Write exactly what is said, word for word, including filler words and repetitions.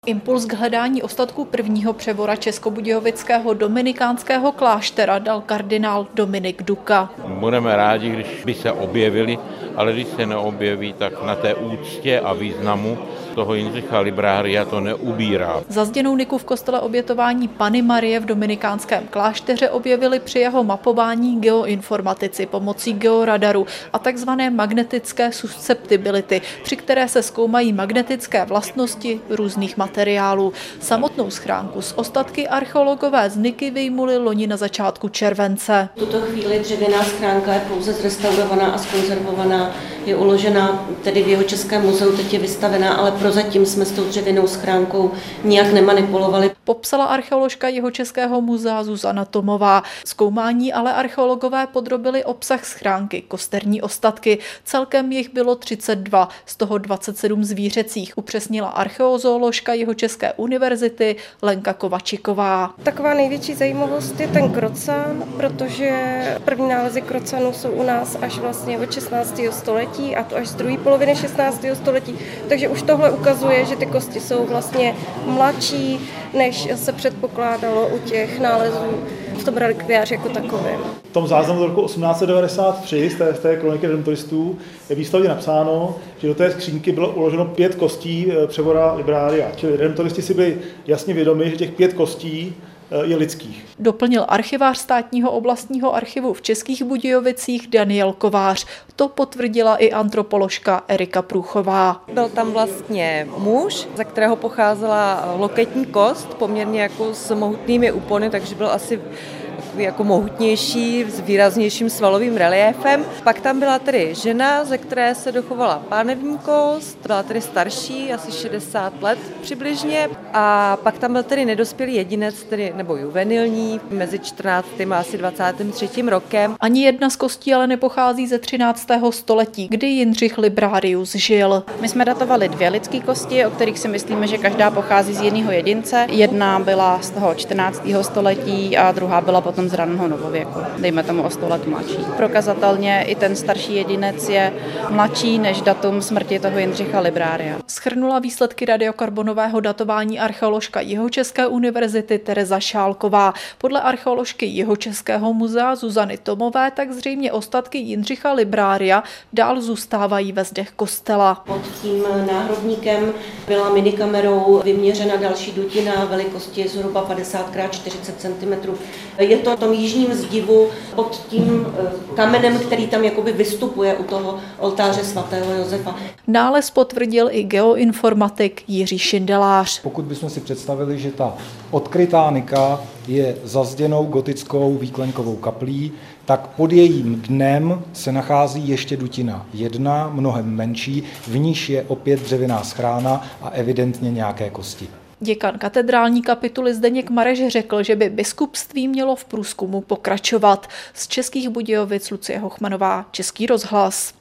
Impuls k hledání ostatků prvního převora českobudějovického dominikánského kláštera dal kardinál Dominik Duka. Budeme rádi, když by se objevili, ale když se neobjeví, tak na té úctě a významu toho Jindřicha Librária to neubírá. Zazděnou niku v kostele Obětování Panny Marie v dominikánském klášteře objevili při jeho mapování geoinformatici pomocí georadaru a takzvané magnetické susceptibility, při které se zkoumají magnetické vlastnosti různých materiálů. Samotnou schránku s ostatky archeologové z niky vyjmuli loni na začátku července. V tuto chvíli dřevěná schránka je pouze zrestaurovaná a zkonzervovaná, je uložena tedy v Jihočeském muzeu, teď je vystavená, ale prozatím jsme s tou dřevěnou schránkou nijak nemanipulovali. Popsala archeoložka Jihočeského muzea Zuzana Tomová. Zkoumání ale archeologové podrobili obsah schránky, kosterní ostatky. Celkem jich bylo třicet dva, z toho dvacet sedm zvířecích, upřesnila archeozooložka Jihočeské univerzity Lenka Kovačiková. Taková největší zajímavost je ten krocan, protože první nálezy krocanů jsou u nás až vlastně od šestnáctého století a to až z druhé poloviny šestnáctého století, takže už tohle ukazuje, že ty kosti jsou vlastně mladší, než se předpokládalo u těch nálezů v tom relikviáři jako takovém. V tom záznamu z roku osmnáct set devadesát tři z té, z té kroniky redemptoristů je výslovně napsáno, že do té skřínky bylo uloženo pět kostí převora Librária. Čili redemptoristi si byli jasně vědomi, že těch pět kostí je lidských. Doplnil archivář státního oblastního archivu v Českých Budějovicích Daniel Kovář. To potvrdila i antropoložka Erika Průchová. Byl tam vlastně muž, ze kterého pocházela loketní kost, poměrně jako s mohutnými úpony, takže byl asi jako mohutnější, s výraznějším svalovým reliéfem. Pak tam byla tedy žena, ze které se dochovala pánevní kost, byla tedy starší, asi šedesát let přibližně. A pak tam byl tedy nedospělý jedinec, tedy, nebo juvenilní, mezi čtrnáctým a asi dvacátým třetím rokem. Ani jedna z kostí ale nepochází ze třináctého století, kdy Jindřich Librarius žil. My jsme datovali dvě lidské kosti, o kterých si myslíme, že každá pochází z jedného jedince. Jedna byla z toho čtrnáctého století a druhá byla potom z raného novověku, dejme tomu o sto let mladší. Prokazatelně i ten starší jedinec je mladší než datum smrti toho Jindřicha Librária. Shrnula výsledky radiokarbonového datování archeoložka Jihočeské univerzity Tereza Šálková. Podle archeoložky Jihočeského muzea Zuzany Tomové tak zřejmě ostatky Jindřicha Librária dál zůstávají ve zdech kostela. Pod tím náhrobníkem byla minikamerou vyměřena další dutina velikosti zhruba padesát krát čtyřicet centimetrů. Je to v tom jižním zdivu pod tím kamenem, který tam jakoby vystupuje u toho oltáře svatého Josefa. Nález potvrdil i geoinformatik Jiří Šindelář. Pokud bychom si představili, že ta odkrytá nika je zazděnou gotickou výklenkovou kaplí, tak pod jejím dnem se nachází ještě dutina jedna, mnohem menší, v níž je opět dřevěná schrána a evidentně nějaké kosti. Děkan katedrální kapituly Zdeněk Mareš řekl, že by biskupství mělo v průzkumu pokračovat. Z Českých Budějovic Lucie Hochmanová, Český rozhlas.